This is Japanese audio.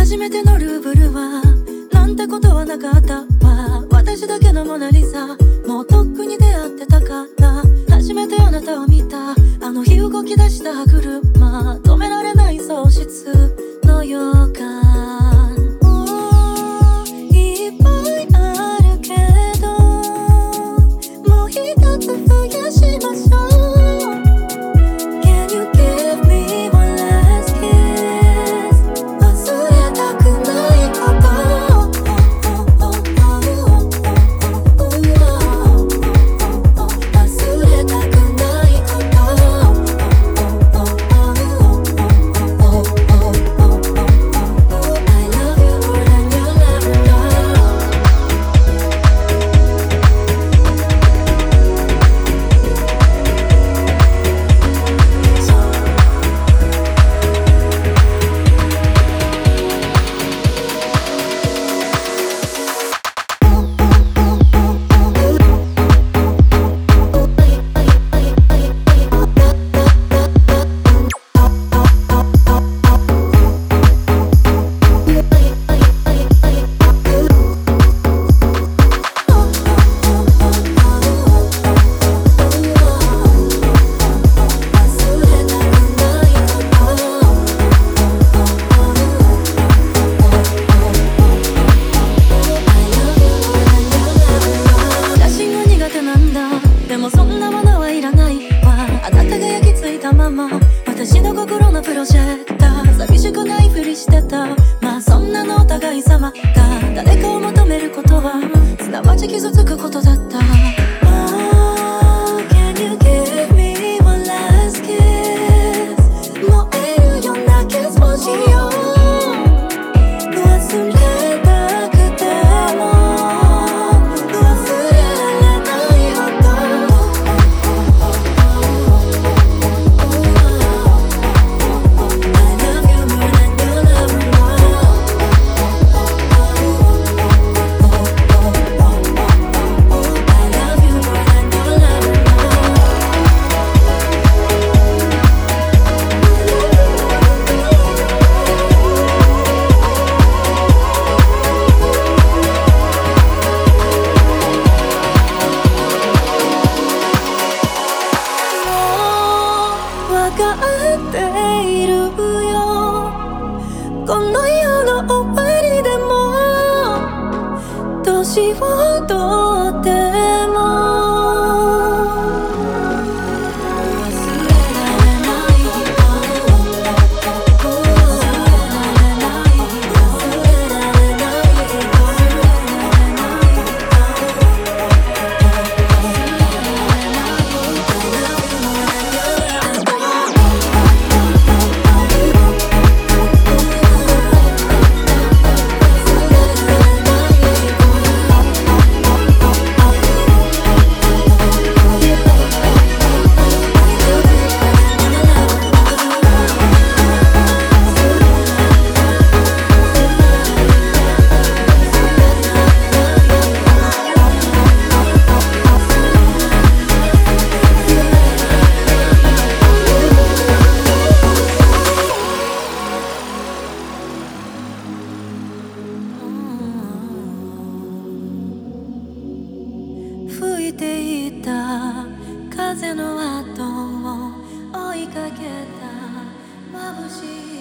初めてのルーブルはなんてことはなかったわ。私だけのモナリザ、もうとっくに出会ってたから。初めてあなたを見たあの日動き出した車、止められない喪失の予感。いっぱいあるけどもう一つ増やしましょう。 Can you give me one last kiss? 忘れたくないこと忘れたくないこと I love you more than you'll ever know. 写真が苦手なんだ。でもそんなものはいらないわ。あなたが焼き付いたまま私の心のプロジェクター。寂しくないふりしてた。まあそんなのお互い様が。誰かを求めることはすなわち傷つくことだった。Oh, can you give me one last kiss? 燃えるようなキスをしよう。忘れたくても忘れられないほど I love you more than you'll ever know. I love you more than you'll ever know. わかっているよ。この世の終わりでも年をとっても忘れられない忘れられない忘れられ吹いていた風の後を追いかけた眩しい